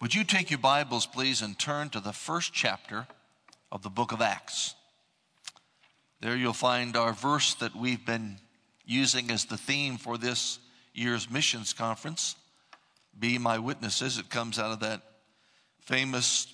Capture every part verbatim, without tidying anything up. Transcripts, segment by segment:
Would you take your Bibles, please, and turn to the first chapter of the book of Acts. There you'll find our verse that we've been using as the theme for this year's missions conference, Be My Witnesses. It comes out of that famous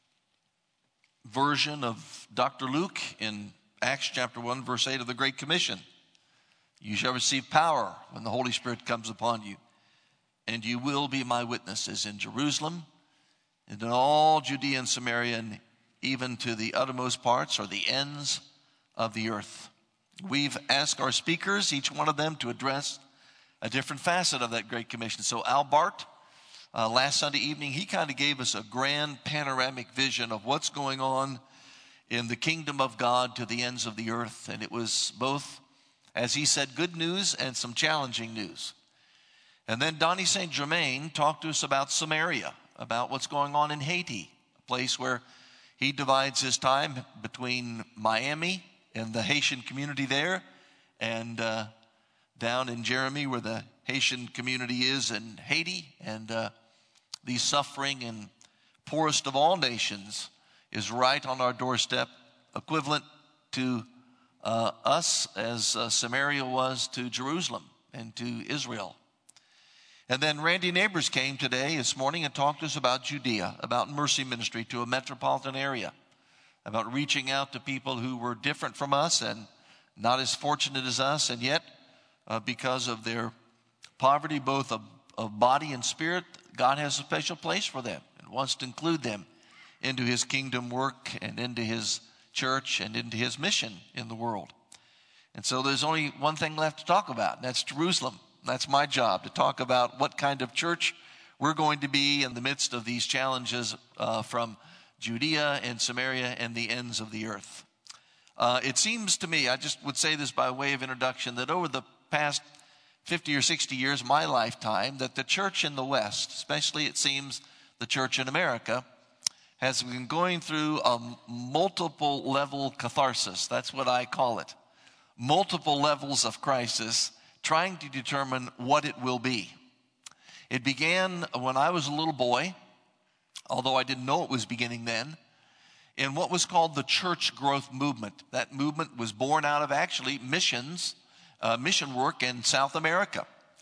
version of Doctor Luke in Acts chapter one, verse eight of the Great Commission. You shall receive power when the Holy Spirit comes upon you, and you will be my witnesses in Jerusalem and in all Judea and Samaria and even to the uttermost parts or the ends of the earth. We've asked our speakers, each one of them, to address a different facet of that Great Commission. So Al Bart, uh, last Sunday evening, he kind of gave us a grand panoramic vision of what's going on in the kingdom of God to the ends of the earth. And it was both, as he said, good news and some challenging news. And then Donnie Saint Germain talked to us about Samaria, about what's going on in Haiti, a place where he divides his time between Miami and the Haitian community there, and uh, down in Jeremy where the Haitian community is in Haiti. And uh, the suffering and poorest of all nations is right on our doorstep, equivalent to uh, us as uh, Samaria was to Jerusalem and to Israel. And then Randy Neighbors came today, this morning, and talked to us about Judea, about mercy ministry to a metropolitan area, about reaching out to people who were different from us and not as fortunate as us, and yet, uh, because of their poverty, both of, of body and spirit, God has a special place for them and wants to include them into his kingdom work and into his church and into his mission in the world. And so there's only one thing left to talk about, and that's Jerusalem. That's my job, to talk about what kind of church we're going to be in the midst of these challenges uh, from Judea and Samaria and the ends of the earth. Uh, it seems to me, I just would say this by way of introduction, that over the past fifty or sixty years, my lifetime, that the church in the West, especially it seems the church in America, has been going through a multiple level catharsis. That's what I call it. Multiple levels of crisis, trying to determine what it will be. It began when I was a little boy, although I didn't know it was beginning then, in what was called the church growth movement. That movement was born out of actually missions, uh, mission work in South America,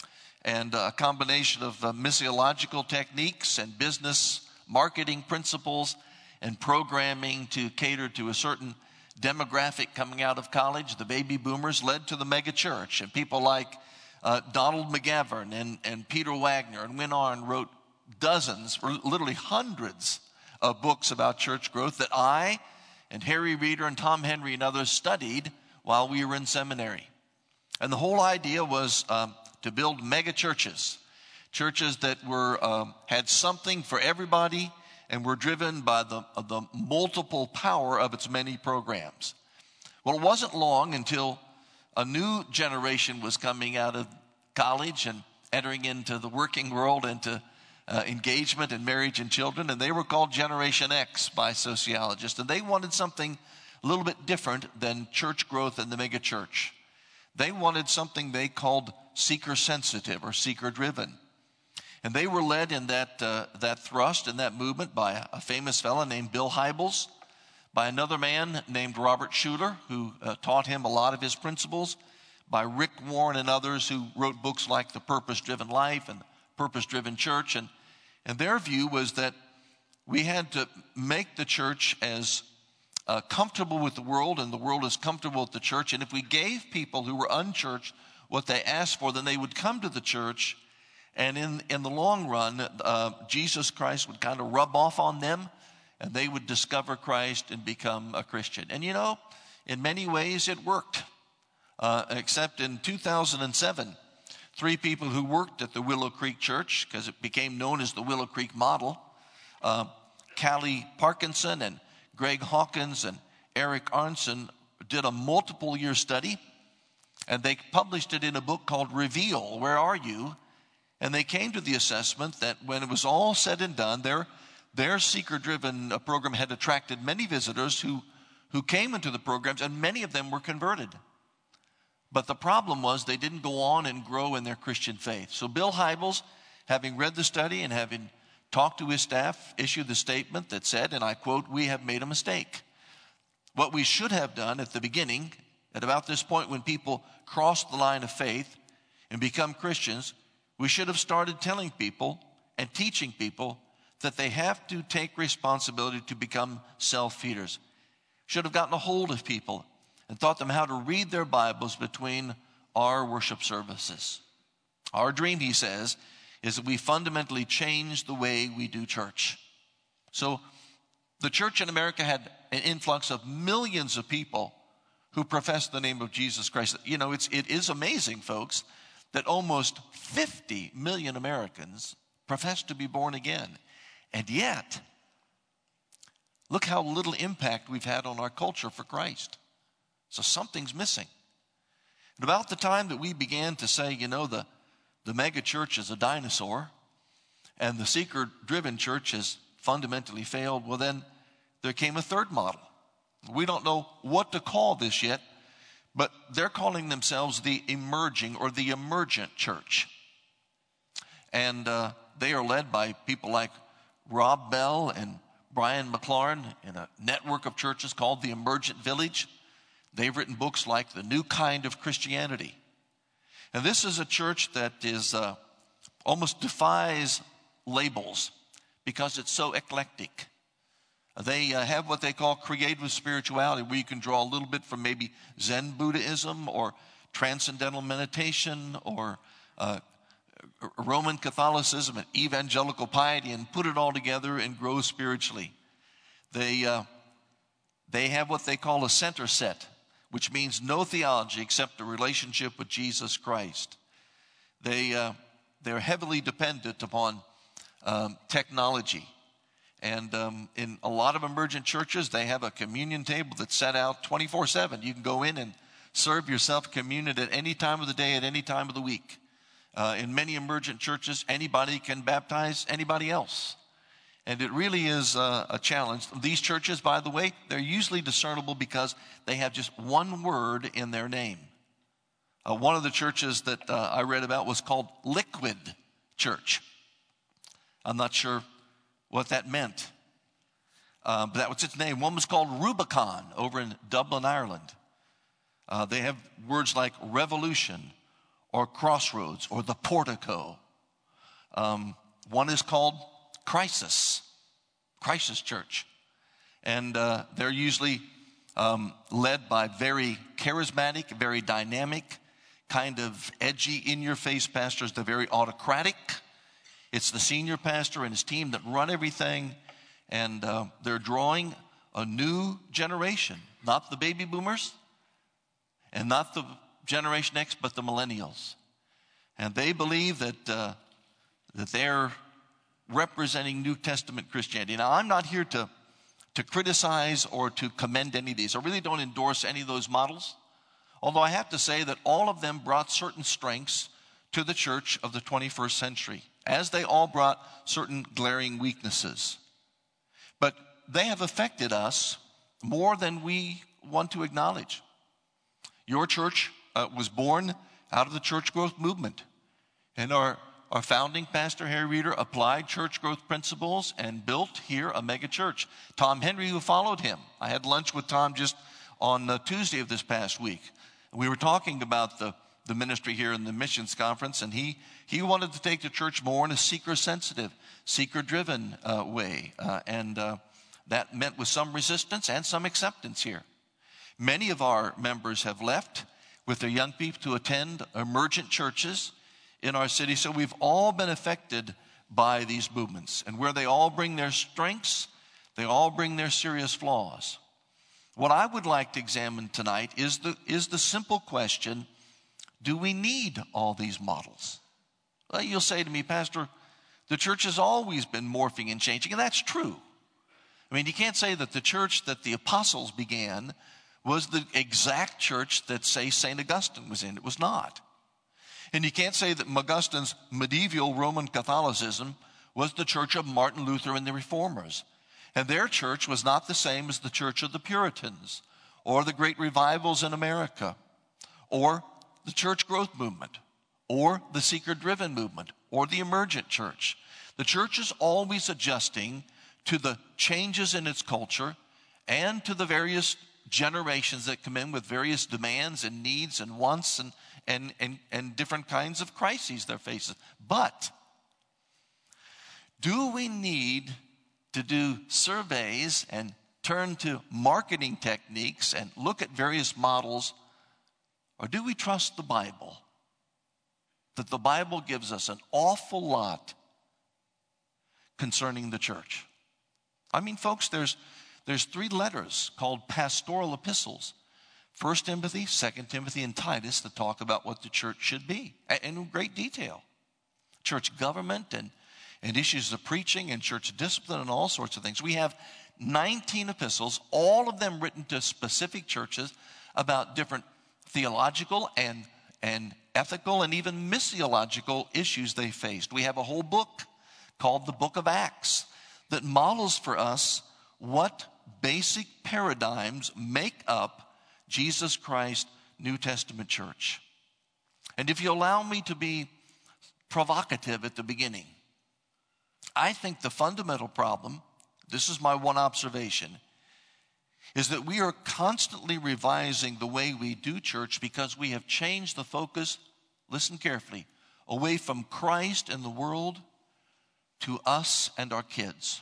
and a combination of uh, missiological techniques and business marketing principles and programming to cater to a certain demographic coming out of college. The baby boomers led to the mega church, and people like uh, Donald McGavern and, and Peter Wagner and went on and wrote dozens, or literally hundreds of books about church growth that I and Harry Reeder and Tom Henry and others studied while we were in seminary. And the whole idea was um, to build mega churches, churches that were um, had something for everybody and were driven by the, the multiple power of its many programs. Well, it wasn't long until a new generation was coming out of college and entering into the working world, into uh, engagement and marriage and children, and they were called Generation X by sociologists, and they wanted something a little bit different than church growth in the mega church. They wanted something they called seeker-sensitive or seeker-driven. And they were led in that uh, that thrust and that movement by a, a famous fellow named Bill Hybels, by another man named Robert Schuller, who uh, taught him a lot of his principles, by Rick Warren and others who wrote books like The Purpose-Driven Life and Purpose-Driven Church. And, and their view was that we had to make the church as uh, comfortable with the world and the world as comfortable with the church. And if we gave people who were unchurched what they asked for, then they would come to the church. And in, in the long run, uh, Jesus Christ would kind of rub off on them, and they would discover Christ and become a Christian. And you know, in many ways it worked, uh, except in two thousand seven, three people who worked at the Willow Creek Church, because it became known as the Willow Creek Model, uh, Callie Parkinson and Greg Hawkins and Eric Arnson, did a multiple year study, and they published it in a book called Reveal, Where Are You? And they came to the assessment that when it was all said and done, their, their seeker-driven program had attracted many visitors who, who came into the programs, and many of them were converted. But the problem was they didn't go on and grow in their Christian faith. So Bill Hybels, having read the study and having talked to his staff, issued the statement that said, and I quote, "We have made a mistake. What we should have done at the beginning, at about this point when people cross the line of faith and become Christians, we should have started telling people and teaching people that they have to take responsibility to become self-feeders. Should have gotten a hold of people and taught them how to read their Bibles between our worship services. Our dream," he says, "is that we fundamentally change the way we do church." So the church in America had an influx of millions of people who profess the name of Jesus Christ. You know, it's, it is amazing, folks, that almost fifty million Americans profess to be born again. And yet, look how little impact we've had on our culture for Christ. So something's missing. At about the time that we began to say, you know, the, the mega church is a dinosaur and the seeker-driven church has fundamentally failed, well then there came a third model. We don't know what to call this yet, but they're calling themselves the emerging or the emergent church. And uh, they are led by people like Rob Bell and Brian McLaren in a network of churches called the Emergent Village. They've written books like The New Kind of Christianity. And this is a church that is uh, almost defies labels because it's so eclectic. They uh, have what they call creative spirituality, where you can draw a little bit from maybe Zen Buddhism or transcendental meditation or uh, Roman Catholicism and evangelical piety, and put it all together and grow spiritually. They, uh, they have what they call a center set, which means no theology except a relationship with Jesus Christ. They, uh, they're heavily dependent upon um, technology. And um, in a lot of emergent churches, they have a communion table that's set out twenty-four seven. You can go in and serve yourself communion at any time of the day, at any time of the week. Uh, in many emergent churches, anybody can baptize anybody else. And it really is uh, a challenge. These churches, by the way, they're usually discernible because they have just one word in their name. Uh, one of the churches that uh, I read about was called Liquid Church. I'm not sure what that meant, uh, but that was its name. One was called Rubicon over in Dublin, Ireland. Uh, they have words like revolution or crossroads or the portico. Um, one is called Crisis, Crisis Church. And uh, they're usually um, led by very charismatic, very dynamic, kind of edgy, in-your-face pastors. They're very autocratic. It's the senior pastor and his team that run everything. And uh, they're drawing a new generation, not the baby boomers and not the Generation X, but the millennials. And they believe that, uh, that they're representing New Testament Christianity. Now, I'm not here to, to criticize or to commend any of these. I really don't endorse any of those models. Although I have to say that all of them brought certain strengths to the church of the twenty-first century, as they all brought certain glaring weaknesses. But they have affected us more than we want to acknowledge. Your church uh, was born out of the church growth movement. And our, our founding pastor, Harry Reeder, applied church growth principles and built here a mega church. Tom Henry, who followed him. I had lunch with Tom just on uh, Tuesday of this past week. We were talking about the, the ministry here in the missions conference, and he, he wanted to take the church more in a seeker-sensitive, seeker-driven uh, way. Uh, and uh, that met with some resistance and some acceptance here. Many of our members have left with their young people to attend emergent churches in our city. So we've all been affected by these movements. And where they all bring their strengths, they all bring their serious flaws. What I would like to examine tonight is the, is the simple question, do we need all these models? Well, you'll say to me, Pastor, the church has always been morphing and changing, and that's true. I mean, you can't say that the church that the apostles began was the exact church that, say, Saint Augustine was in. It was not. And you can't say that Augustine's medieval Roman Catholicism was the church of Martin Luther and the Reformers. And their church was not the same as the church of the Puritans or the great revivals in America or the church growth movement or the seeker-driven movement or the emergent church. The church is always adjusting to the changes in its culture and to the various generations that come in with various demands and needs and wants and, and, and, and different kinds of crises they're facing. But do we need to do surveys and turn to marketing techniques and look at various models, or do we trust the Bible? That the Bible gives us an awful lot concerning the church. I mean, folks, there's there's three letters called pastoral epistles. First Timothy, Second Timothy, and Titus that talk about what the church should be in great detail. Church government and, and issues of preaching and church discipline and all sorts of things. We have nineteen epistles, all of them written to specific churches about different theological and, and ethical and even missiological issues they faced. We have a whole book called the Book of Acts that models for us what basic paradigms make up Jesus Christ New Testament church. And if you allow me to be provocative at the beginning, I think the fundamental problem, this is my one observation, is that we are constantly revising the way we do church because we have changed the focus, listen carefully, away from Christ and the world to us and our kids.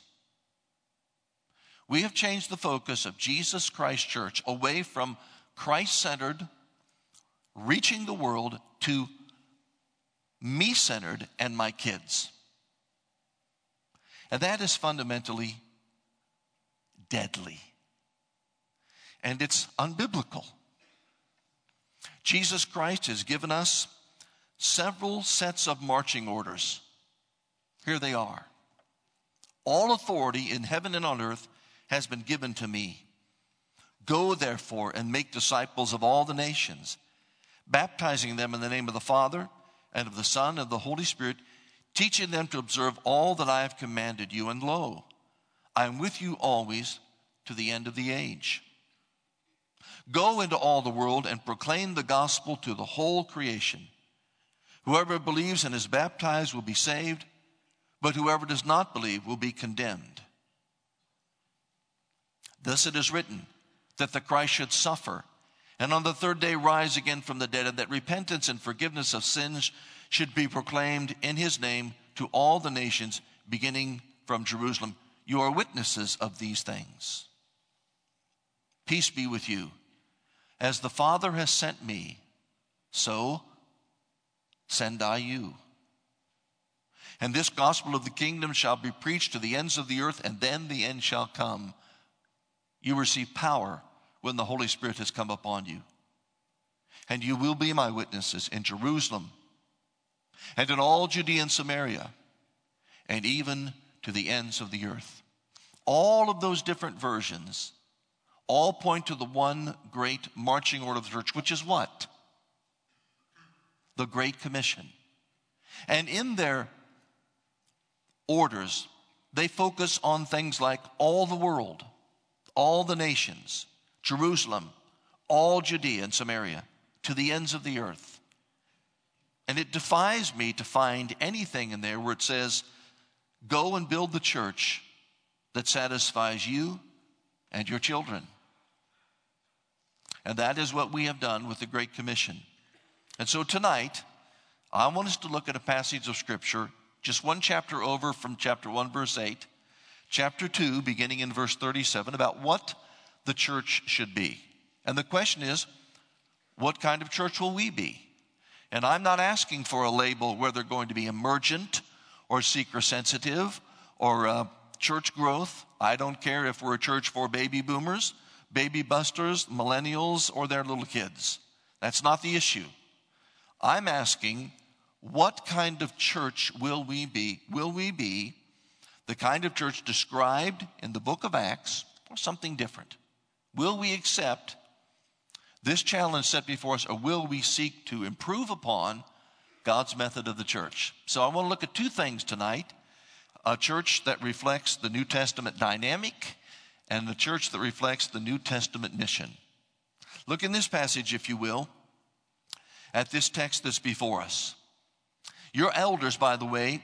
We have changed the focus of Jesus Christ Church away from Christ-centered, reaching the world, to me-centered and my kids. And that is fundamentally deadly. And it's unbiblical. Jesus Christ has given us several sets of marching orders. Here they are. All authority in heaven and on earth has been given to me. Go, therefore, and make disciples of all the nations, baptizing them in the name of the Father and of the Son and of the Holy Spirit, teaching them to observe all that I have commanded you. And lo, I am with you always to the end of the age. Go into all the world and proclaim the gospel to the whole creation. Whoever believes and is baptized will be saved, but whoever does not believe will be condemned. Thus it is written that the Christ should suffer, and on the third day rise again from the dead, and that repentance and forgiveness of sins should be proclaimed in his name to all the nations, beginning from Jerusalem. You are witnesses of these things. Peace be with you. As the Father has sent me, so send I you. And this gospel of the kingdom shall be preached to the ends of the earth, and then the end shall come. You receive power when the Holy Spirit has come upon you. And you will be my witnesses in Jerusalem and in all Judea and Samaria and even to the ends of the earth. All of those different versions all point to the one great marching order of the church, which is what? The Great Commission. And in their orders, they focus on things like all the world, all the nations, Jerusalem, all Judea and Samaria, to the ends of the earth. And it defies me to find anything in there where it says, go and build the church that satisfies you and your children. And that is what we have done with the Great Commission. And so tonight, I want us to look at a passage of Scripture, just one chapter over from chapter one, verse eight, chapter two, beginning in verse thirty-seven, about what the church should be. And the question is, what kind of church will we be? And I'm not asking for a label where they're going to be emergent or seeker sensitive or uh, church growth. I don't care if we're a church for baby boomers, baby busters, millennials, or their little kids. That's not the issue. I'm asking, what kind of church will we be? Will we be the kind of church described in the book of Acts, or something different? Will we accept this challenge set before us, or will we seek to improve upon God's method of the church? So I want to look at two things tonight: a church that reflects the New Testament dynamic and the church that reflects the New Testament mission. Look in this passage, if you will, at this text that's before us. Your elders, by the way,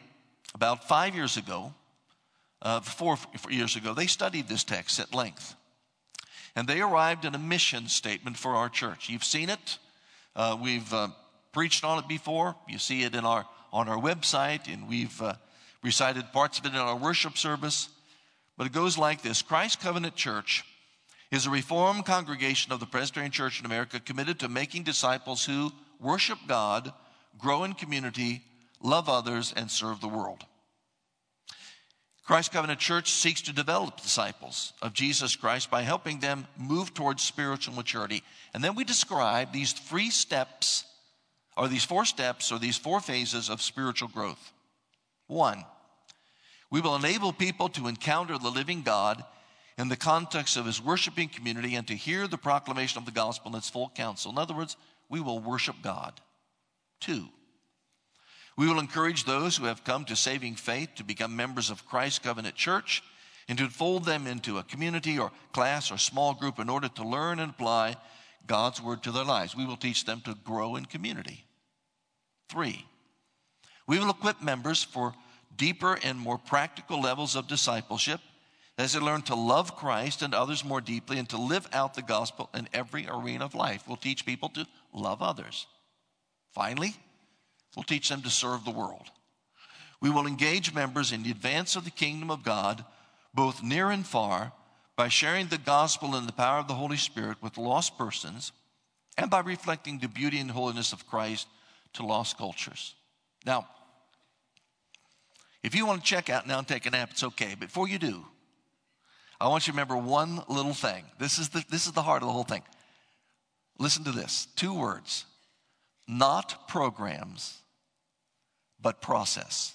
about five years ago, uh, four years ago, they studied this text at length. And they arrived at a mission statement for our church. You've seen it. Uh, we've uh, preached on it before. You see it in our on our website, and we've uh, recited parts of it in our worship service. But it goes like this. Christ Covenant Church is a reformed congregation of the Presbyterian Church in America committed to making disciples who worship God, grow in community, love others, and serve the world. Christ Covenant Church seeks to develop disciples of Jesus Christ by helping them move towards spiritual maturity. And then we describe these three steps, or these four steps, or these four phases of spiritual growth. One, we will enable people to encounter the living God in the context of his worshiping community and to hear the proclamation of the gospel in its full counsel. In other words, we will worship God. Two, we will encourage those who have come to saving faith to become members of Christ Covenant Church and to fold them into a community or class or small group in order to learn and apply God's word to their lives. We will teach them to grow in community. Three, we will equip members for deeper and more practical levels of discipleship as they learn to love Christ and others more deeply and to live out the gospel in every arena of life. We'll teach people to love others. Finally, we'll teach them to serve the world. We will engage members in the advance of the kingdom of God, both near and far, by sharing the gospel and the power of the Holy Spirit with lost persons and by reflecting the beauty and holiness of Christ to lost cultures. Now, if you want to check out now and take a nap, it's okay. But before you do, I want you to remember one little thing. This is the, this is the heart of the whole thing. Listen to this. Two words. Not programs, but process.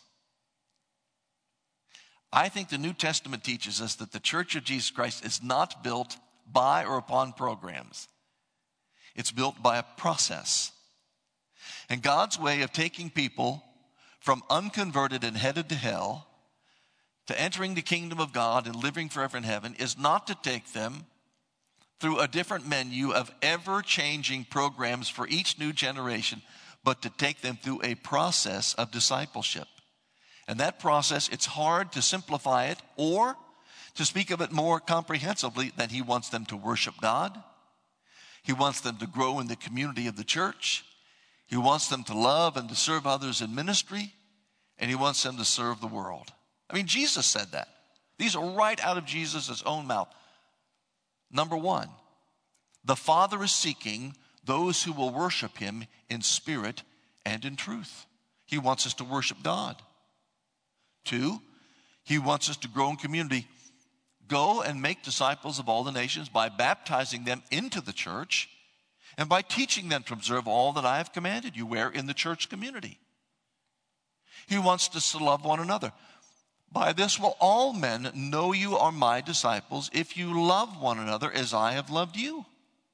I think the New Testament teaches us that the Church of Jesus Christ is not built by or upon programs. It's built by a process. And God's way of taking people from unconverted and headed to hell to entering the kingdom of God and living forever in heaven is not to take them through a different menu of ever-changing programs for each new generation, but to take them through a process of discipleship. And that process, it's hard to simplify it or to speak of it more comprehensively than he wants them to worship God. He wants them to grow in the community of the church. He wants them to love and to serve others in ministry. And he wants them to serve the world. I mean, Jesus said that. These are right out of Jesus' own mouth. Number one, the Father is seeking those who will worship him in spirit and in truth. He wants us to worship God. Two, he wants us to grow in community. Go and make disciples of all the nations by baptizing them into the church and by teaching them to observe all that I have commanded you where in the church community. He wants us to love one another. By this will all men know you are my disciples if you love one another as I have loved you.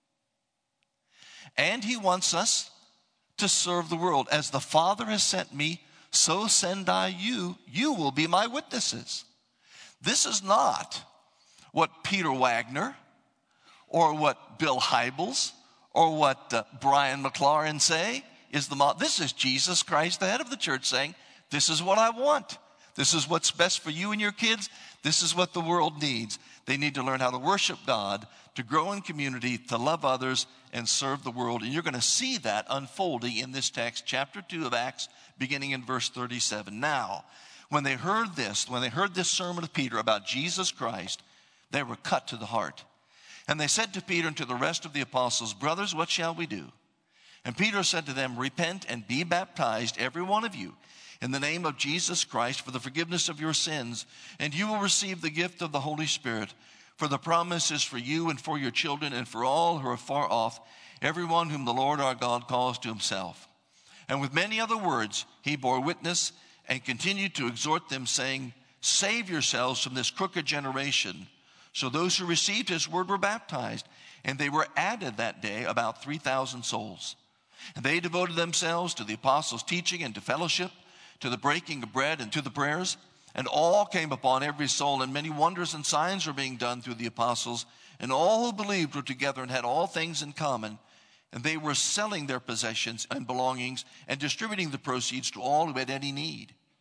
And he wants us to serve the world. As the Father has sent me, so send I you. You will be my witnesses. This is not what Peter Wagner or what Bill Hybels or what uh, Brian McLaren say is the model. This is Jesus Christ, the head of the church, saying, this is what I want. This is what's best for you and your kids. This is what the world needs. They need to learn how to worship God, to grow in community, to love others, and serve the world. And you're going to see that unfolding in this text, chapter two of Acts, beginning in verse thirty-seven. Now, when they heard this, when they heard this sermon of Peter about Jesus Christ, they were cut to the heart. And they said to Peter and to the rest of the apostles, brothers, what shall we do? And Peter said to them, repent and be baptized, every one of you, in the name of Jesus Christ for the forgiveness of your sins, and you will receive the gift of the Holy Spirit. For the promise is for you and for your children and for all who are far off, everyone whom the Lord our God calls to himself. And with many other words he bore witness and continued to exhort them, saying, save yourselves from this crooked generation. So those who received his word were baptized, and they were added that day about three thousand souls. And they devoted themselves to the apostles' teaching and to fellowship, to the breaking of bread and to the prayers. And all came upon every soul, and many wonders and signs were being done through the apostles. And all who believed were together and had all things in common. And they were selling their possessions and belongings and distributing the proceeds to all who had any need.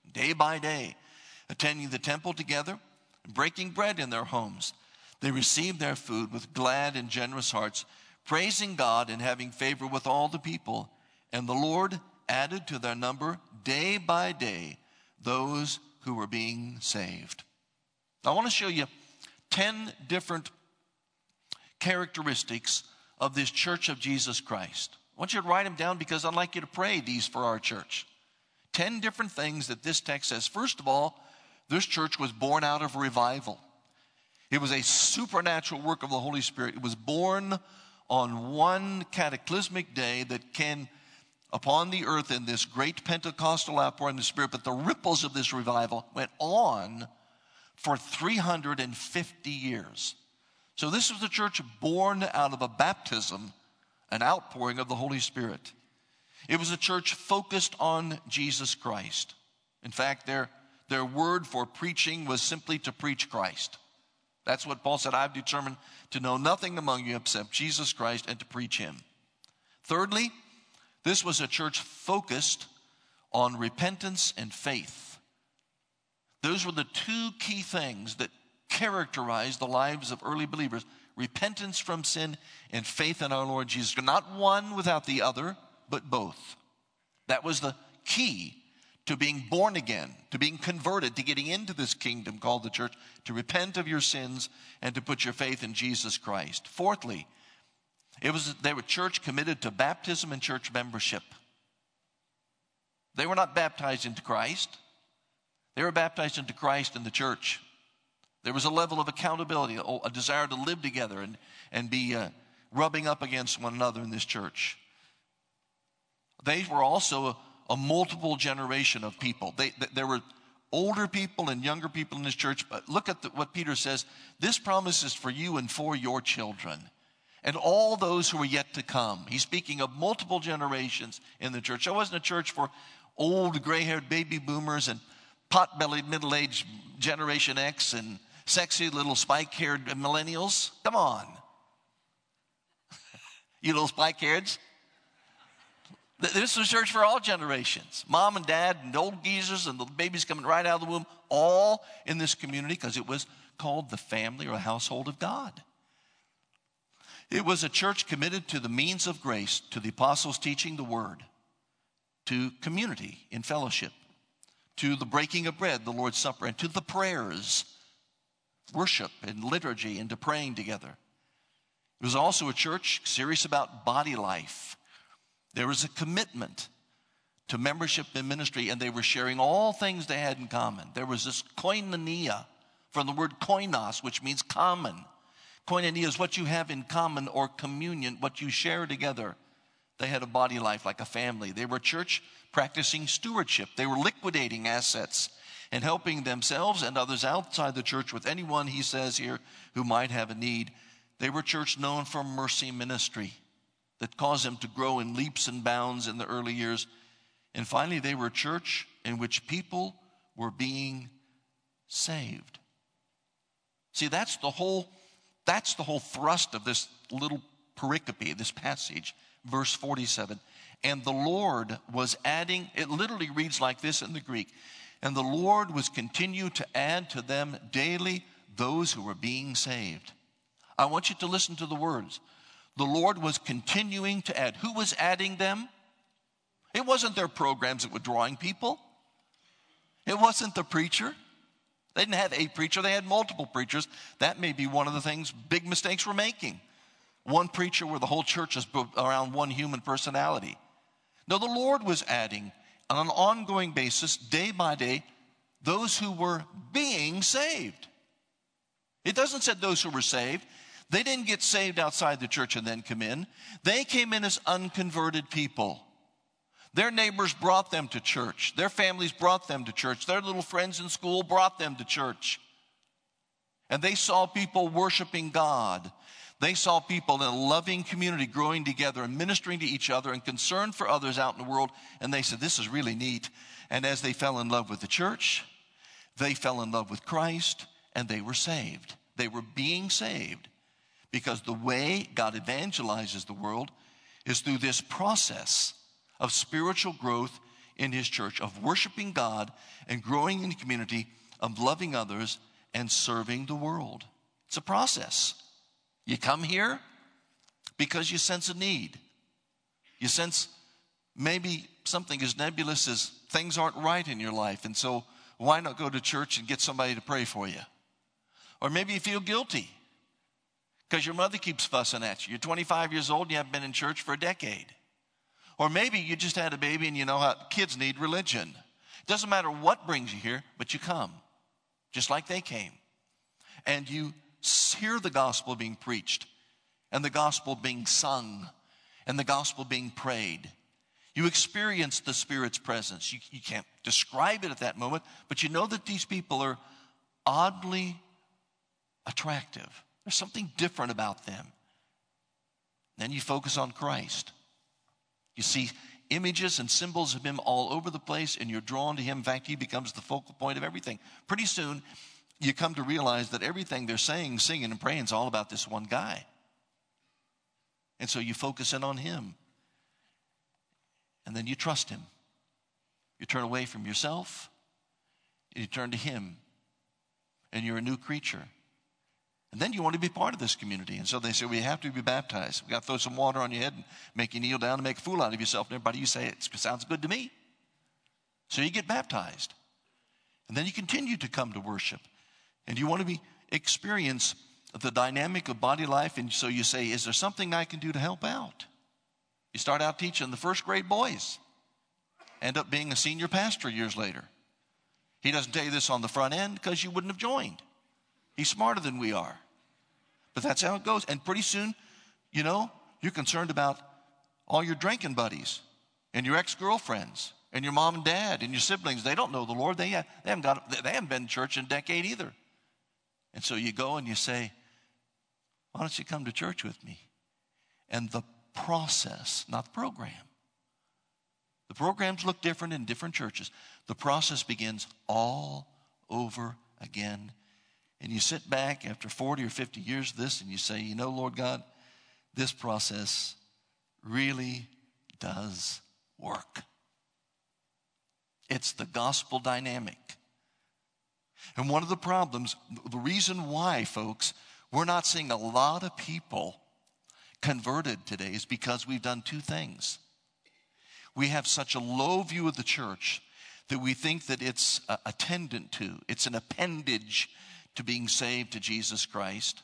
day by day, attending the temple together, and breaking bread in their homes. They received their food with glad and generous hearts, praising God and having favor with all the people. And the Lord added to their number day by day those who were being saved. I want to show you ten different characteristics of this Church of Jesus Christ. I want you to write them down because I'd like you to pray these for our church. Ten different things that this text says. First of all, this church was born out of revival. It was a supernatural work of the Holy Spirit. It was born on one cataclysmic day that came upon the earth in this great Pentecostal outpouring of the Spirit. But the ripples of this revival went on for three hundred fifty years. So this was a church born out of a baptism, an outpouring of the Holy Spirit. It was a church focused on Jesus Christ. In fact, their, their word for preaching was simply to preach Christ. That's what Paul said, I've determined to know nothing among you except Jesus Christ and to preach him. Thirdly, this was a church focused on repentance and faith. Those were the two key things that characterized the lives of early believers: repentance from sin and faith in our Lord Jesus. Not one without the other, but both. That was the key to being born again, to being converted, to getting into this kingdom called the church, to repent of your sins and to put your faith in Jesus Christ. Fourthly, it was they were a church committed to baptism and church membership. They were not baptized into Christ. They were baptized into Christ in the church. There was a level of accountability, a desire to live together and, and be uh, rubbing up against one another in this church. They were also a, a multiple generation of people. They, they, there were older people and younger people in this church. But look at the, what Peter says. This promise is for you and for your children and all those who are yet to come. He's speaking of multiple generations in the church. It wasn't a church for old gray-haired baby boomers and pot-bellied middle-aged Generation X and sexy little spike-haired millennials. Come on. You little spike-hairs. This was a church for all generations. Mom and dad and old geezers and the babies coming right out of the womb, all in this community because it was called the family or household of God. It was a church committed to the means of grace, to the apostles teaching the word, to community in fellowship, to the breaking of bread, the Lord's Supper, and to the prayers, worship and liturgy, and to praying together. It was also a church serious about body life. There was a commitment to membership and ministry, and they were sharing all things they had in common. There was this koinonia from the word koinos, which means common. Koinonia is what you have in common, or communion, what you share together. They had a body life like a family. They were a church practicing stewardship. They were liquidating assets and helping themselves and others outside the church with anyone, he says here, who might have a need. They were a church known for mercy ministry that caused them to grow in leaps and bounds in the early years. And finally, they were a church in which people were being saved. See, that's the whole, that's the whole thrust of this little pericope, this passage, verse forty-seven. And the Lord was adding, it literally reads like this in the Greek, and the Lord was continuing to add to them daily those who were being saved. I want you to listen to the words. The Lord was continuing to add. Who was adding them? It wasn't their programs that were drawing people. It wasn't the preacher. They didn't have a preacher. They had multiple preachers. That may be one of the things, big mistakes we're making. One preacher where the whole church is around one human personality. No, the Lord was adding on an ongoing basis, day by day, those who were being saved. It doesn't say those who were saved. They didn't get saved outside the church and then come in. They came in as unconverted people. Their neighbors brought them to church. Their families brought them to church. Their little friends in school brought them to church. And they saw people worshiping God. They saw people in a loving community growing together and ministering to each other and concerned for others out in the world. And they said, this is really neat. And as they fell in love with the church, they fell in love with Christ, and they were saved. They were being saved. Because the way God evangelizes the world is through this process of spiritual growth in his church of worshiping God and growing in the community, of loving others and serving the world. It's a process. You come here because you sense a need. You sense maybe something as nebulous as things aren't right in your life, and so why not go to church and get somebody to pray for you? Or maybe you feel guilty because your mother keeps fussing at you. You're twenty-five years old and you haven't been in church for a decade. Or maybe you just had a baby and you know how kids need religion. It doesn't matter what brings you here, but you come, just like they came. And you hear the gospel being preached, and the gospel being sung, and the gospel being prayed. You experience the Spirit's presence. You, you can't describe it at that moment, but you know that these people are oddly attractive. There's something different about them. Then you focus on Christ. You see images and symbols of him all over the place, and you're drawn to him. In fact, he becomes the focal point of everything. Pretty soon, you come to realize that everything they're saying, singing, and praying is all about this one guy. And so you focus in on him. And then you trust him. You turn away from yourself, and you turn to him. And you're a new creature. And then you want to be part of this community. And so they say, well, you have to be baptized. We got to throw some water on your head and make you kneel down and make a fool out of yourself. And everybody, you say, it sounds good to me. So you get baptized. And then you continue to come to worship. And you want to be experience the dynamic of body life. And so you say, is there something I can do to help out? You start out teaching the first grade boys. End up being a senior pastor years later. He doesn't tell you this on the front end because you wouldn't have joined. He's smarter than we are. But that's how it goes. And pretty soon, you know, you're concerned about all your drinking buddies and your ex-girlfriends and your mom and dad and your siblings. They don't know the Lord. They, they, haven't, got, they haven't been to church in a decade either. And so you go and you say, why don't you come to church with me? And the process, not the program. The programs look different in different churches. The process begins all over again. And you sit back after forty or fifty years of this and you say, you know, Lord God, this process really does work. It's the gospel dynamic. And one of the problems, the reason why, folks, we're not seeing a lot of people converted today is because we've done two things. We have such a low view of the church that we think that it's attendant to, it's an appendage to being saved to Jesus Christ.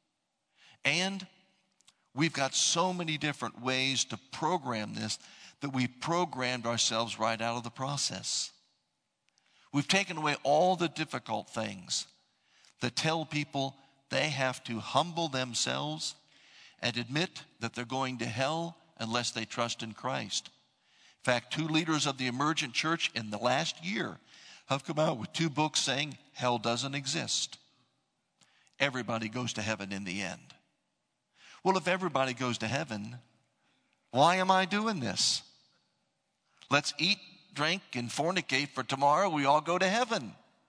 And we've got so many different ways to program this that we programmed ourselves right out of the process. We've taken away all the difficult things that tell people they have to humble themselves and admit that they're going to hell unless they trust in Christ. In fact, two leaders of the emergent church in the last year have come out with two books saying hell doesn't exist. Everybody goes to heaven in the end. Well, if everybody goes to heaven, why am I doing this? Let's eat, drink, and fornicate for tomorrow. We all go to heaven.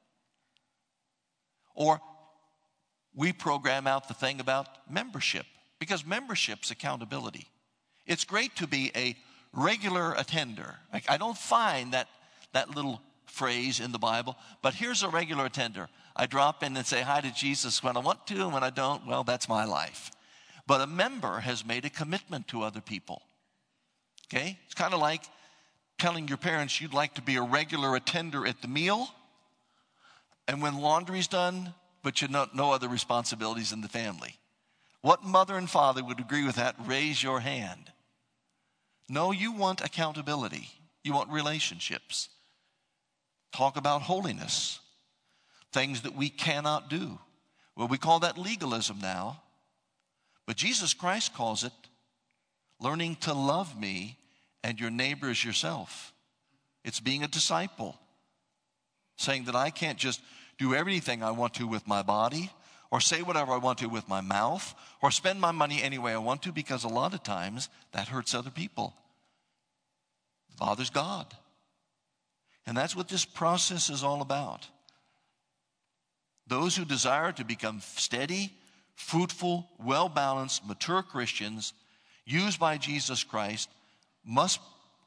Or we program out the thing about membership, because membership's accountability. It's great to be a regular attender. Like, I don't find that, that little phrase in the Bible, but here's a regular attender. I drop in and say hi to Jesus when I want to, and when I don't, well, that's my life. But a member has made a commitment to other people. Okay? It's kind of like telling your parents you'd like to be a regular attender at the meal, and when laundry's done, but you know no other responsibilities in the family. What mother and father would agree with that? Raise your hand. No, you want accountability. You want relationships. Talk about holiness. Things that we cannot do. Well, we call that legalism now. But Jesus Christ calls it learning to love me and your neighbor as yourself. It's being a disciple. Saying that I can't just do everything I want to with my body, or say whatever I want to with my mouth, or spend my money any way I want to, because a lot of times that hurts other people. It bothers God. And that's what this process is all about. Those who desire to become steady, fruitful, well-balanced, mature Christians used by Jesus Christ must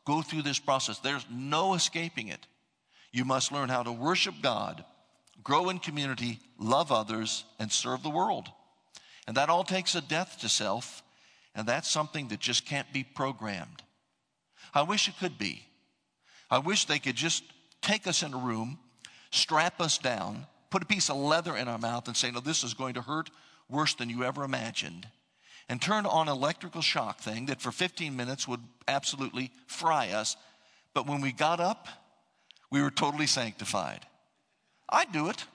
go through this process. There's no escaping it. You must learn how to worship God, grow in community, love others, and serve the world. And that all takes a death to self, and that's something that just can't be programmed. I wish it could be. I wish they could just take us in a room, strap us down, put a piece of leather in our mouth and say, no, this is going to hurt worse than you ever imagined, and turn on an electrical shock thing that for fifteen minutes would absolutely fry us. But when we got up, we were totally sanctified. I'd do it.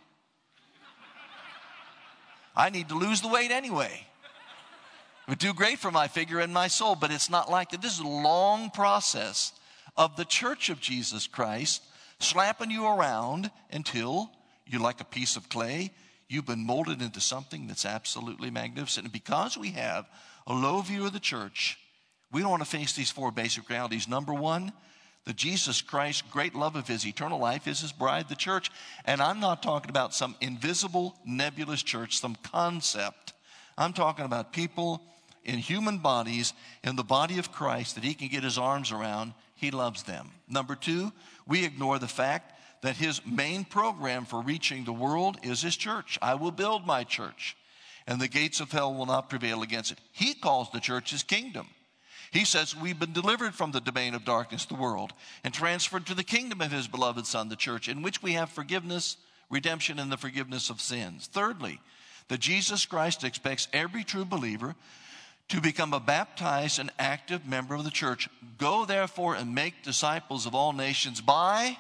I need to lose the weight anyway. It would do great for my figure and my soul, but it's not like that. This is a long process of the church of Jesus Christ slapping you around until you're like a piece of clay. You've been molded into something that's absolutely magnificent. And because we have a low view of the church, we don't want to face these four basic realities. Number one, the Jesus Christ, great love of his eternal life is his bride, the church. And I'm not talking about some invisible, nebulous church, some concept. I'm talking about people in human bodies, in the body of Christ, that he can get his arms around. He loves them. Number two, we ignore the fact that his main program for reaching the world is his church. I will build my church, and the gates of hell will not prevail against it. He calls the church his kingdom. He says we've been delivered from the domain of darkness, the world, and transferred to the kingdom of his beloved Son, the church, in which we have forgiveness, redemption, and the forgiveness of sins. Thirdly, that Jesus Christ expects every true believer to become a baptized and active member of the church. Go therefore and make disciples of all nations by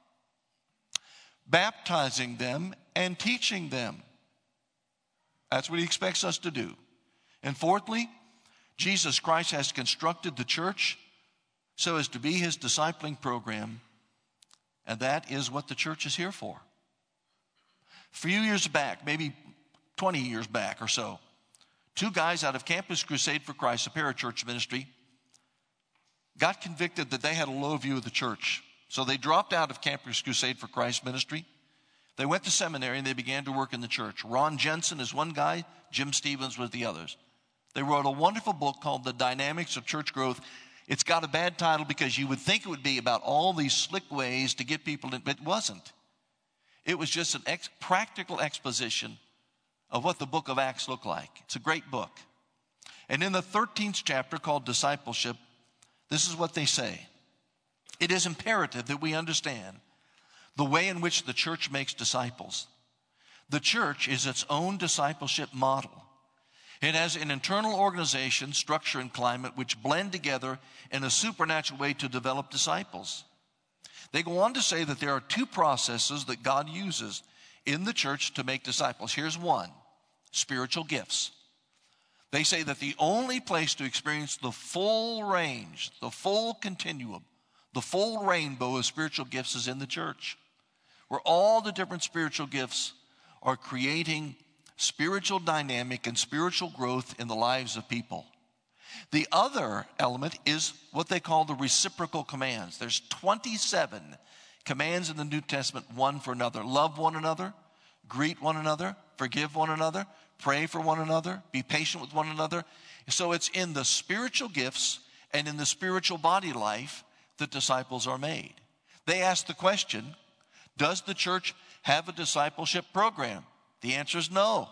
baptizing them and teaching them. That's what he expects us to do. And fourthly, Jesus Christ has constructed the church so as to be his discipling program, and that is what the church is here for. A few years back, maybe twenty years back or so, two guys out of Campus Crusade for Christ, a parachurch ministry, got convicted that they had a low view of the church. So they dropped out of Campus Crusade for Christ ministry. They went to seminary and they began to work in the church. Ron Jensen is one guy, Jim Stevens was the others. They wrote a wonderful book called The Dynamics of Church Growth. It's got a bad title because you would think it would be about all these slick ways to get people in, but it wasn't. It was just an ex- practical exposition of what the book of Acts looked like. It's a great book. And in the thirteenth chapter called Discipleship, this is what they say. It is imperative that we understand the way in which the church makes disciples. The church is its own discipleship model. It has an internal organization, structure, and climate which blend together in a supernatural way to develop disciples. They go on to say that there are two processes that God uses in the church to make disciples. Here's one, spiritual gifts. They say that the only place to experience the full range, the full continuum, the full rainbow of spiritual gifts is in the church, where all the different spiritual gifts are creating spiritual dynamic and spiritual growth in the lives of people. The other element is what they call the reciprocal commands. There's twenty-seven commands in the New Testament, one for another. Love one another, greet one another, forgive one another, pray for one another, be patient with one another. So it's in the spiritual gifts and in the spiritual body life that disciples are made. They ask the question, does the church have a discipleship program? The answer is no.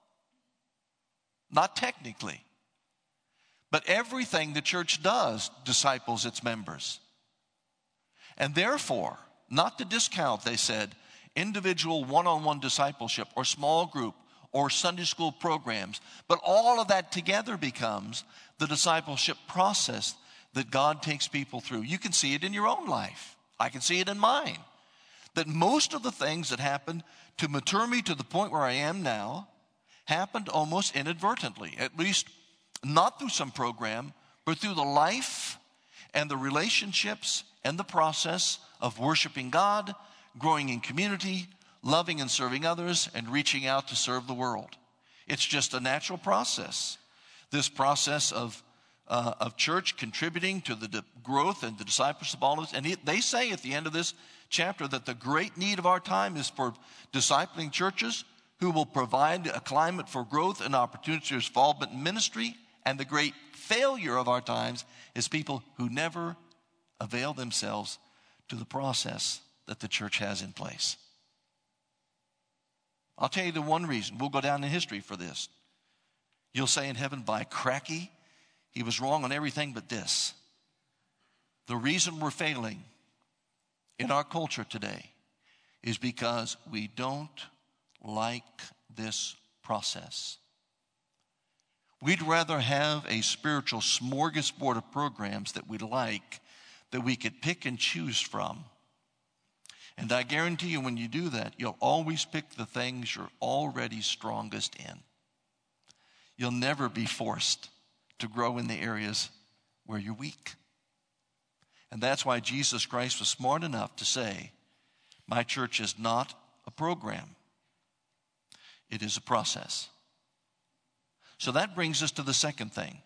Not technically. But everything the church does disciples its members. And therefore, not to discount, they said, individual one-on-one discipleship or small group or Sunday school programs, but all of that together becomes the discipleship process that God takes people through. You can see it in your own life. I can see it in mine. That most of the things that happened to mature me to the point where I am now happened almost inadvertently, at least not through some program, but through the life and the relationships and the process of worshiping God, growing in community, loving and serving others, and reaching out to serve the world. It's just a natural process. This process of uh, of church contributing to the di- growth and the discipleship of all of us. And it, they say at the end of this chapter that the great need of our time is for discipling churches who will provide a climate for growth and opportunities for involvement in ministry. And the great failure of our times is people who never avail themselves to the process that the church has in place. I'll tell you the one reason. We'll go down in history for this. You'll say in heaven, by cracky, he was wrong on everything but this. The reason we're failing in our culture today is because we don't like this process. We'd rather have a spiritual smorgasbord of programs that we like, that we could pick and choose from. And I guarantee you, when you do that, you'll always pick the things you're already strongest in. You'll never be forced to grow in the areas where you're weak. And that's why Jesus Christ was smart enough to say, my church is not a program. It is a process. So that brings us to the second thing.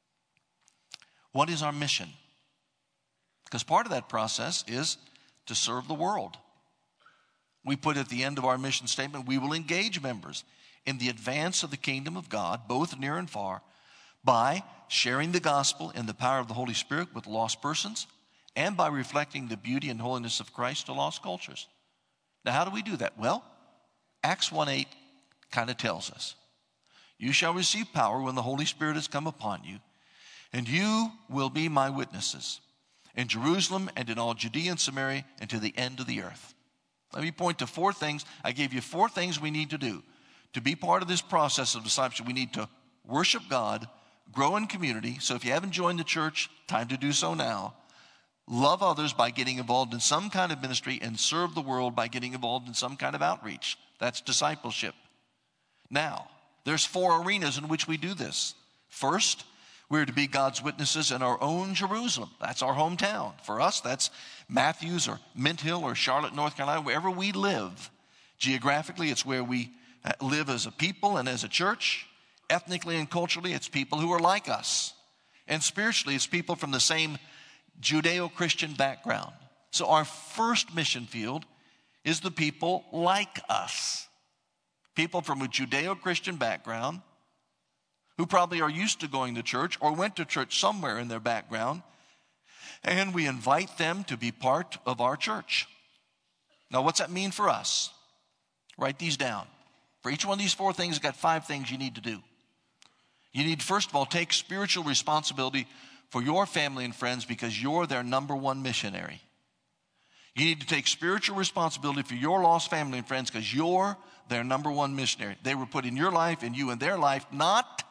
What is our mission? Because part of that process is to serve the world. We put at the end of our mission statement, we will engage members in the advance of the kingdom of God, both near and far, by sharing the gospel in the power of the Holy Spirit with lost persons, and by reflecting the beauty and holiness of Christ to lost cultures. Now, how do we do that? Well, Acts one eight kind of tells us. You shall receive power when the Holy Spirit has come upon you, and you will be my witnesses in Jerusalem and in all Judea and Samaria and to the end of the earth. Let me point to four things. I gave you four things we need to do. To be part of this process of discipleship, we need to worship God, grow in community. So if you haven't joined the church, time to do so now. Love others by getting involved in some kind of ministry, and serve the world by getting involved in some kind of outreach. That's discipleship. Now, there's four arenas in which we do this. First, we're to be God's witnesses in our own Jerusalem. That's our hometown. For us, that's Matthews or Mint Hill or Charlotte, North Carolina, wherever we live. Geographically, it's where we live as a people and as a church. Ethnically and culturally, it's people who are like us. And spiritually, it's people from the same Judeo-Christian background. So our first mission field is the people like us. People from a Judeo-Christian background who probably are used to going to church or went to church somewhere in their background, and we invite them to be part of our church. Now, what's that mean for us? Write these down. For each one of these four things, I've got five things you need to do. You need, first of all, take spiritual responsibility for your family and friends because you're their number one missionary. You need to take spiritual responsibility for your lost family and friends because you're their number one missionary. They were put in your life and you in their life, not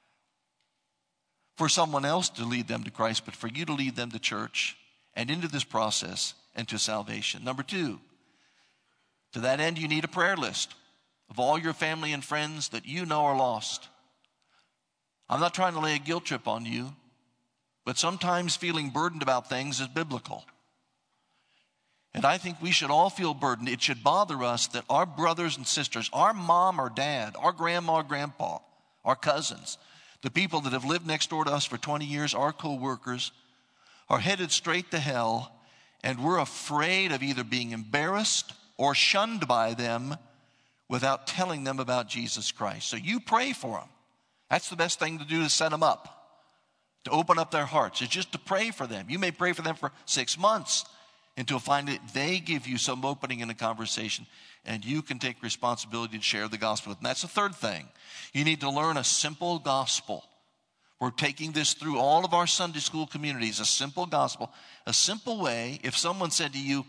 for someone else to lead them to Christ, but for you to lead them to church and into this process and to salvation. Number two, to that end, you need a prayer list of all your family and friends that you know are lost. I'm not trying to lay a guilt trip on you, but sometimes feeling burdened about things is biblical. And I think we should all feel burdened. It should bother us that our brothers and sisters, our mom or dad, our grandma or grandpa, our cousins, the people that have lived next door to us for twenty years, our co-workers, are headed straight to hell, and we're afraid of either being embarrassed or shunned by them without telling them about Jesus Christ. So you pray for them. That's the best thing to do, to set them up, to open up their hearts. It's just to pray for them. You may pray for them for six months until finally they give you some opening in a conversation and you can take responsibility to share the gospel with them. That's the third thing. You need to learn a simple gospel. We're taking this through all of our Sunday school communities, a simple gospel, a simple way. If someone said to you,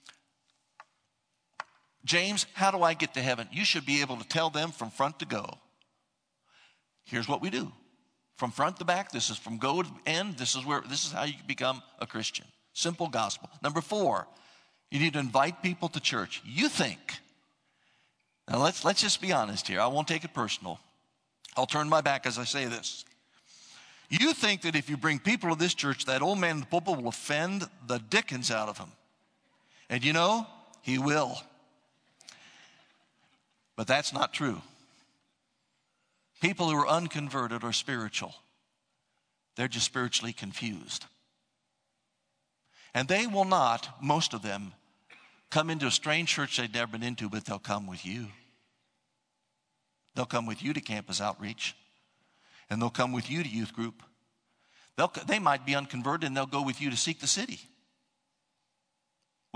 James, how do I get to heaven? You should be able to tell them from front to go. Here's what we do. From front to back, this is from go to end, this is where this is how you become a Christian. Simple gospel. Number four, you need to invite people to church. You think, now let's let's just be honest here. I won't take it personal. I'll turn my back as I say this. You think that if you bring people to this church, that old man in the pulpit will offend the dickens out of him. And you know, he will. But that's not true. People who are unconverted are spiritual. They're just spiritually confused. And they will not, most of them, come into a strange church they've never been into, but they'll come with you. They'll come with you to campus outreach. And they'll come with you to youth group. They'll, they might be unconverted and they'll go with you to Seek the City.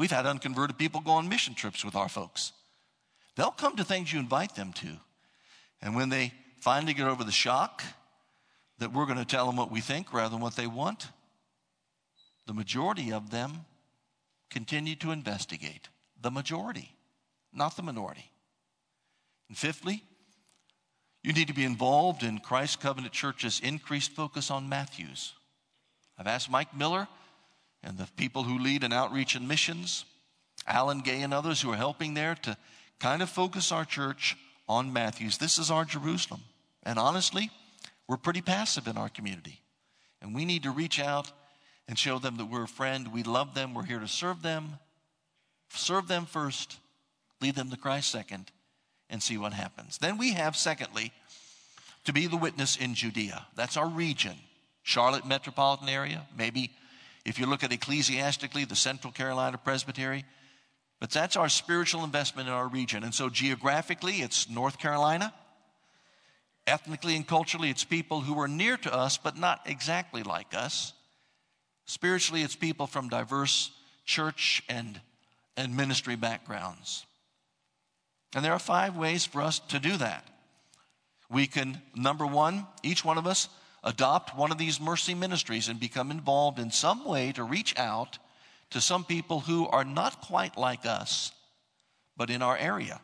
We've had unconverted people go on mission trips with our folks. They'll come to things you invite them to. And when they finally get over the shock that we're going to tell them what we think rather than what they want, the majority of them continue to investigate. The majority, not the minority. And fifthly, you need to be involved in Christ Covenant Church's increased focus on Matthews. I've asked Mike Miller and the people who lead in outreach and missions, Alan Gay and others who are helping there, to kind of focus our church on Matthews. This is our Jerusalem. And honestly, we're pretty passive in our community. And we need to reach out and show them that we're a friend. We love them. We're here to serve them. Serve them first. Lead them to Christ second. And see what happens. Then we have, secondly, to be the witness in Judea. That's our region. Charlotte metropolitan area. Maybe if you look at ecclesiastically, the Central Carolina Presbytery. But that's our spiritual investment in our region. And so geographically, it's North Carolina. Ethnically and culturally, it's people who are near to us, but not exactly like us. Spiritually, it's people from diverse church and, and ministry backgrounds. And there are five ways for us to do that. We can, number one, each one of us adopt one of these mercy ministries and become involved in some way to reach out to some people who are not quite like us, but in our area.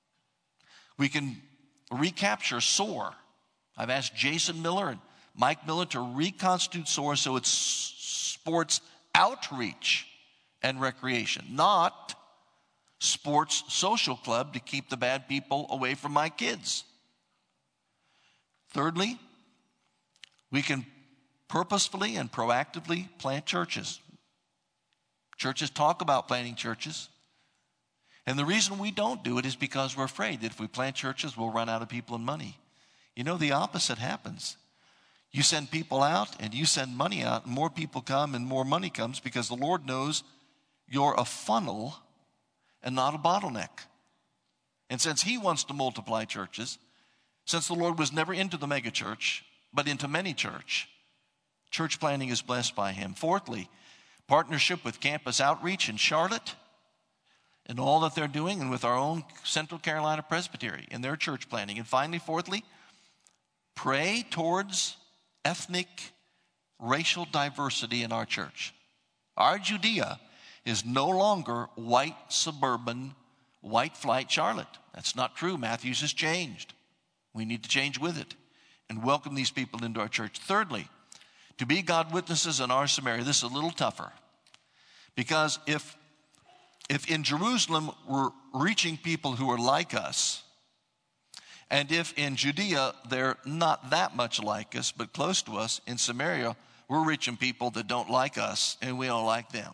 We can recapture SOAR. I've asked Jason Miller and Mike Miller to reconstitute SOAR so it's sports outreach and recreation, not sports social club to keep the bad people away from my kids. Thirdly, we can purposefully and proactively plant churches. Churches talk about planting churches. And the reason we don't do it is because we're afraid that if we plant churches, we'll run out of people and money. You know, the opposite happens. You send people out and you send money out, and more people come and more money comes because the Lord knows you're a funnel and not a bottleneck. And since he wants to multiply churches, since the Lord was never into the megachurch, but into many church, church planting is blessed by him. Fourthly, partnership with Campus Outreach in Charlotte and all that they're doing, and with our own Central Carolina Presbytery and their church planting. And finally, fourthly, pray towards ethnic, racial diversity in our church. Our Judea is no longer white, suburban, white flight Charlotte. That's not true. Matthews has changed. We need to change with it and welcome these people into our church. Thirdly, to be God witnesses in our Samaria. This is a little tougher because if, if in Jerusalem we're reaching people who are like us, and if in Judea they're not that much like us but close to us, in Samaria we're reaching people that don't like us and we don't like them.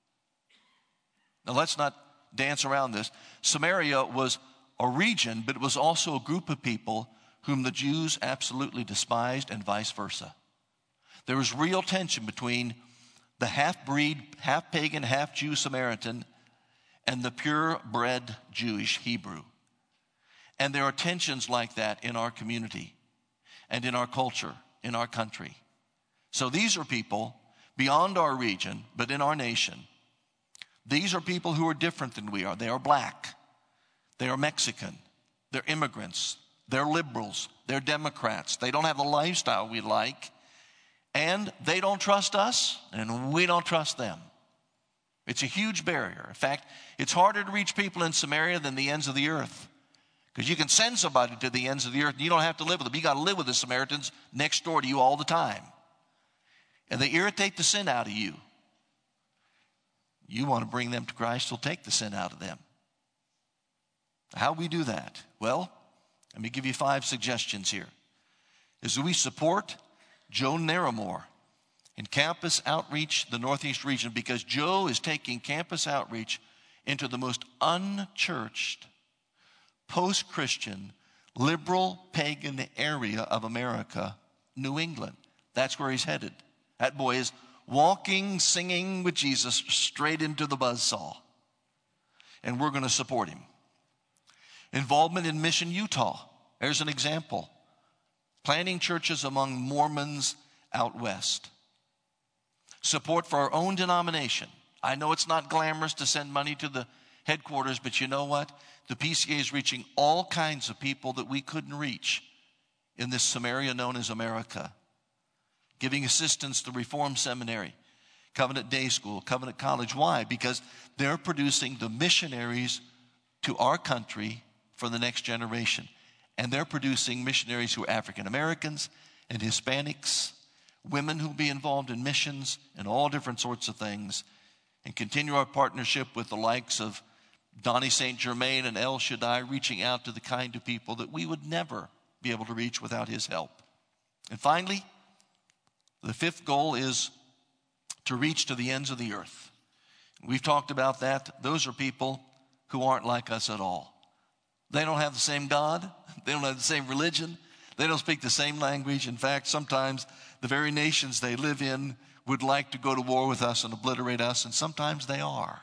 Now, let's not dance around this. Samaria was a region, but it was also a group of people whom the Jews absolutely despised, and vice versa. There was real tension between the half-breed, half-pagan, half-Jew Samaritan and the pure-bred Jewish Hebrew. And there are tensions like that in our community and in our culture, in our country. So these are people beyond our region, but in our nation. These are people who are different than we are. They are black. They are Mexican. They're immigrants. They're liberals. They're Democrats. They don't have the lifestyle we like. And they don't trust us, and we don't trust them. It's a huge barrier. In fact, it's harder to reach people in Samaria than the ends of the earth. Because you can send somebody to the ends of the earth, and you don't have to live with them. You got to live with the Samaritans next door to you all the time. And they irritate the sin out of you. You want to bring them to Christ, he'll take the sin out of them. How we do that? Well, let me give you five suggestions here. As we support Joe Naramore in Campus Outreach, the Northeast region, because Joe is taking Campus Outreach into the most unchurched, post-Christian, liberal, pagan area of America, New England. That's where he's headed. That boy is walking, singing with Jesus straight into the buzzsaw. And we're going to support him. Involvement in Mission Utah. There's an example. Planting churches among Mormons out west. Support for our own denomination. I know it's not glamorous to send money to the headquarters, but you know what? The P C A is reaching all kinds of people that we couldn't reach in this Samaria known as America. Giving assistance to Reform Seminary, Covenant Day School, Covenant College. Why? Because they're producing the missionaries to our country for the next generation. And they're producing missionaries who are African Americans and Hispanics, women who will be involved in missions and all different sorts of things, and continue our partnership with the likes of Donnie Saint Germain and El Shaddai, reaching out to the kind of people that we would never be able to reach without his help. And finally, the fifth goal is to reach to the ends of the earth. We've talked about that. Those are people who aren't like us at all. They don't have the same God. They don't have the same religion. They don't speak the same language. In fact, sometimes the very nations they live in would like to go to war with us and obliterate us, and sometimes they are.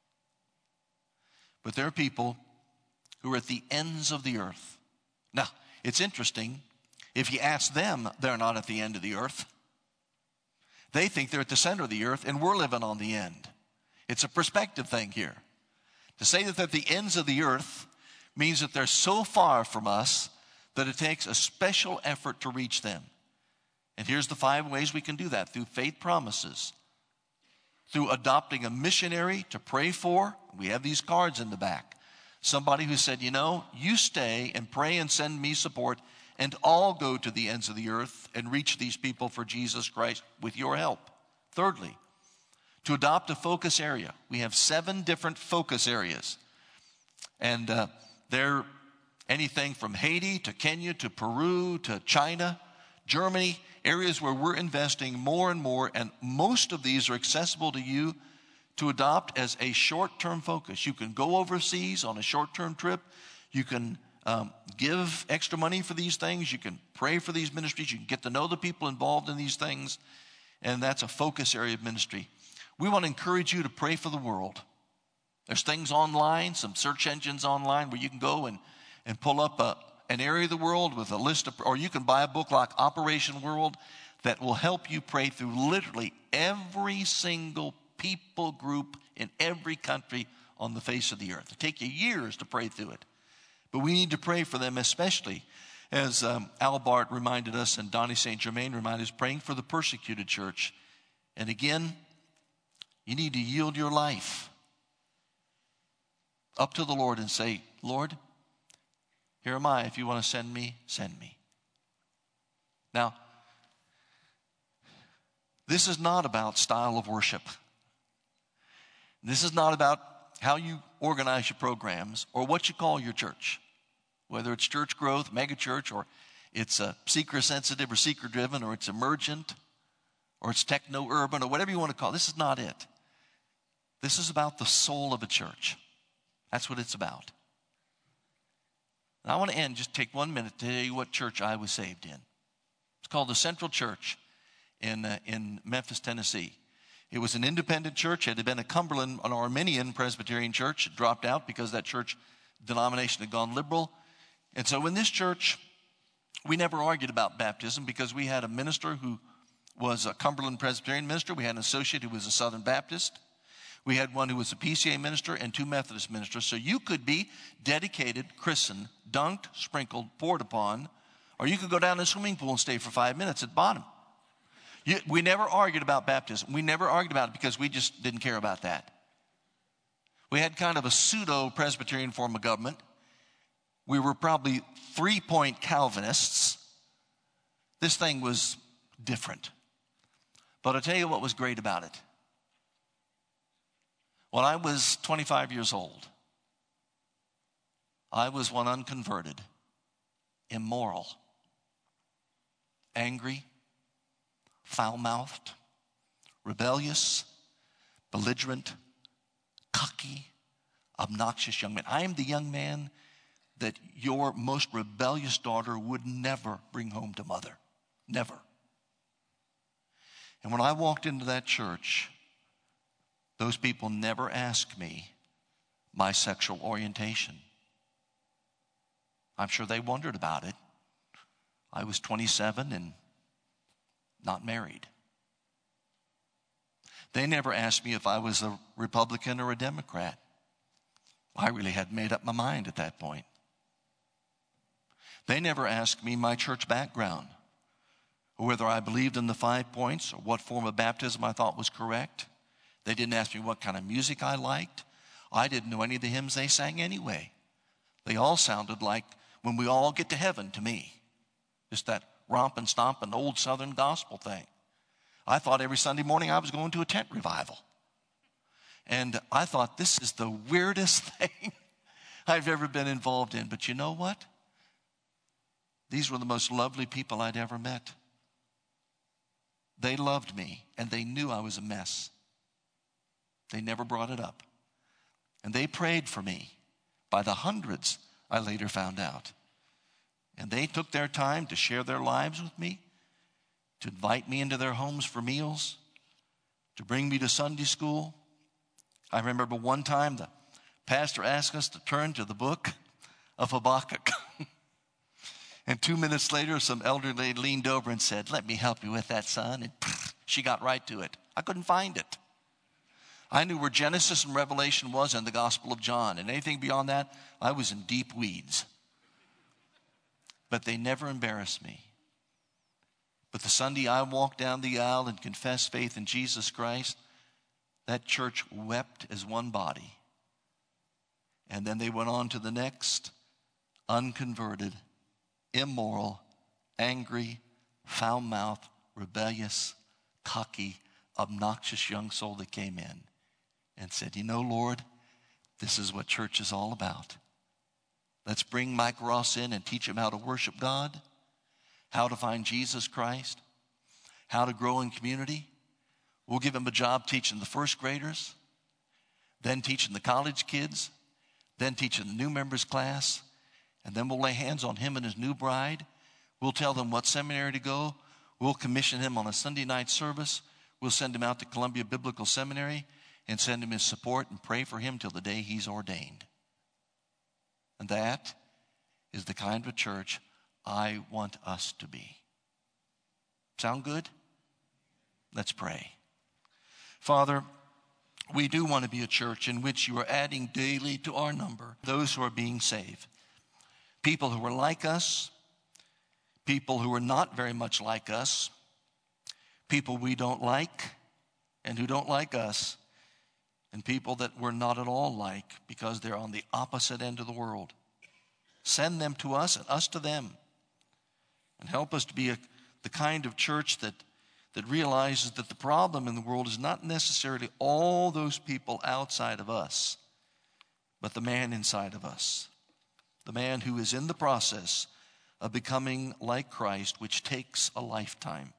But there are people who are at the ends of the earth. Now, it's interesting. If you ask them, they're not at the end of the earth. They think they're at the center of the earth, and we're living on the end. It's a perspective thing here. To say that they're at the ends of the earth means that they're so far from us that it takes a special effort to reach them. And here's the five ways we can do that: through faith promises, through adopting a missionary to pray for. We have these cards in the back. Somebody who said, you know, you stay and pray and send me support, and I'll go to the ends of the earth and reach these people for Jesus Christ with your help. Thirdly, to adopt a focus area. We have seven different focus areas. And uh, they're anything from Haiti to Kenya to Peru to China, Germany, areas where we're investing more and more. And most of these are accessible to you to adopt as a short-term focus. You can go overseas on a short-term trip. You can um, give extra money for these things. You can pray for these ministries. You can get to know the people involved in these things. And that's a focus area of ministry. We want to encourage you to pray for the world. There's things online, some search engines online where you can go and, and pull up a, an area of the world with a list of, or you can buy a book like Operation World that will help you pray through literally every single people group in every country on the face of the earth. It'll take you years to pray through it. But we need to pray for them, especially as um, Al Bart reminded us and Donnie Saint Germain reminded us, praying for the persecuted church. And again, you need to yield your life up to the Lord and say, Lord, here am I. If you want to send me, send me. Now, this is not about style of worship. This is not about how you organize your programs or what you call your church, whether it's church growth, mega church, or it's a seeker-sensitive or seeker-driven, or it's emergent, or it's techno-urban, or whatever you want to call it. This is not it. This is about the soul of a church. That's what it's about. And I want to end, just take one minute to tell you what church I was saved in. It's called the Central Church in, uh, in Memphis, Tennessee. It was an independent church. It had been a Cumberland, an Arminian Presbyterian church. It dropped out because that church denomination had gone liberal. And so in this church, we never argued about baptism because we had a minister who was a Cumberland Presbyterian minister. We had an associate who was a Southern Baptist. We had one who was a P C A minister and two Methodist ministers. So you could be dedicated, christened, dunked, sprinkled, poured upon, or you could go down to the swimming pool and stay for five minutes at the bottom. You, we never argued about baptism. We never argued about it because we just didn't care about that. We had kind of a pseudo-Presbyterian form of government. We were probably three-point Calvinists. This thing was different. But I'll tell you what was great about it. When I was twenty-five years old, I was one unconverted, immoral, angry, foul-mouthed, rebellious, belligerent, cocky, obnoxious young man. I am the young man that your most rebellious daughter would never bring home to mother. Never. And when I walked into that church, those people never asked me my sexual orientation. I'm sure they wondered about it. I was twenty-seven and not married. They never asked me if I was a Republican or a Democrat. I really had made up my mind at that point. They never asked me my church background, or whether I believed in the five points, or what form of baptism I thought was correct. They didn't ask me what kind of music I liked. I didn't know any of the hymns they sang anyway. They all sounded like When We All Get to Heaven to me. Just that romping, stomping, old Southern gospel thing. I thought every Sunday morning I was going to a tent revival. And I thought, this is the weirdest thing I've ever been involved in. But you know what? These were the most lovely people I'd ever met. They loved me, and they knew I was a mess. They never brought it up. And they prayed for me by the hundreds, I later found out. And they took their time to share their lives with me, to invite me into their homes for meals, to bring me to Sunday school. I remember one time the pastor asked us to turn to the book of Habakkuk. And two minutes later, some elder lady leaned over and said, "Let me help you with that, son." And she got right to it. I couldn't find it. I knew where Genesis and Revelation was in the Gospel of John. And anything beyond that, I was in deep weeds. But they never embarrassed me. But the Sunday I walked down the aisle and confessed faith in Jesus Christ, that church wept as one body. And then they went on to the next, unconverted, immoral, angry, foul-mouthed, rebellious, cocky, obnoxious young soul that came in and said, "You know, Lord, this is what church is all about. Let's bring Mike Ross in and teach him how to worship God, how to find Jesus Christ, how to grow in community. We'll give him a job teaching the first graders, then teaching the college kids, then teaching the new members class, and then we'll lay hands on him and his new bride. We'll tell them what seminary to go. We'll commission him on a Sunday night service. We'll send him out to Columbia Biblical Seminary and send him his support and pray for him till the day he's ordained." And that is the kind of church I want us to be. Sound good? Let's pray. Father, we do want to be a church in which you are adding daily to our number those who are being saved. People who are like us, people who are not very much like us, people we don't like and who don't like us, and people that we're not at all like because they're on the opposite end of the world. Send them to us and us to them. And help us to be a, the kind of church that, that realizes that the problem in the world is not necessarily all those people outside of us, but the man inside of us. The man who is in the process of becoming like Christ, which takes a lifetime.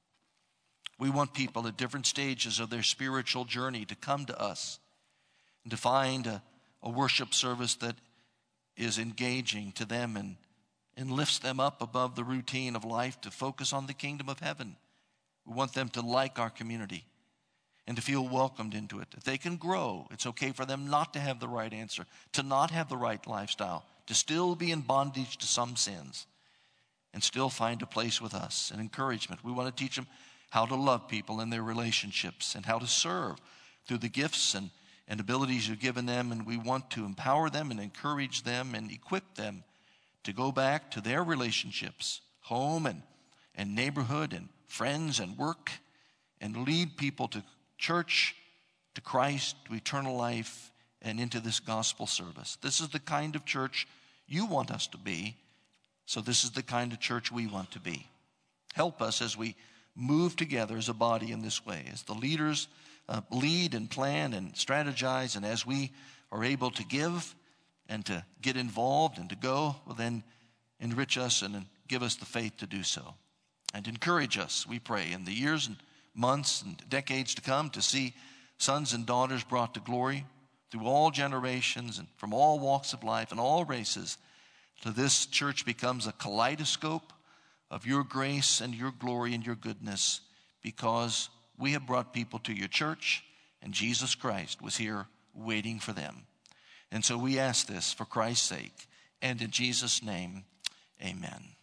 We want people at different stages of their spiritual journey to come to us and to find a, a worship service that is engaging to them and, and lifts them up above the routine of life to focus on the kingdom of heaven. We want them to like our community and to feel welcomed into it. If they can grow, it's okay for them not to have the right answer, to not have the right lifestyle, to still be in bondage to some sins and still find a place with us and encouragement. We want to teach them how to love people in their relationships and how to serve through the gifts and, and abilities you've given them. And we want to empower them and encourage them and equip them to go back to their relationships, home and, and neighborhood and friends and work, and lead people to church, to Christ, to eternal life, and into this gospel service. This is the kind of church you want us to be, so this is the kind of church we want to be. Help us as we move together as a body in this way, as the leaders uh, lead and plan and strategize, and as we are able to give and to get involved and to go, well then enrich us and give us the faith to do so. And encourage us, we pray, in the years and months and decades to come to see sons and daughters brought to glory through all generations and from all walks of life and all races, till this church becomes a kaleidoscope of your grace and your glory and your goodness, because we have brought people to your church and Jesus Christ was here waiting for them. And so we ask this for Christ's sake and in Jesus' name, amen.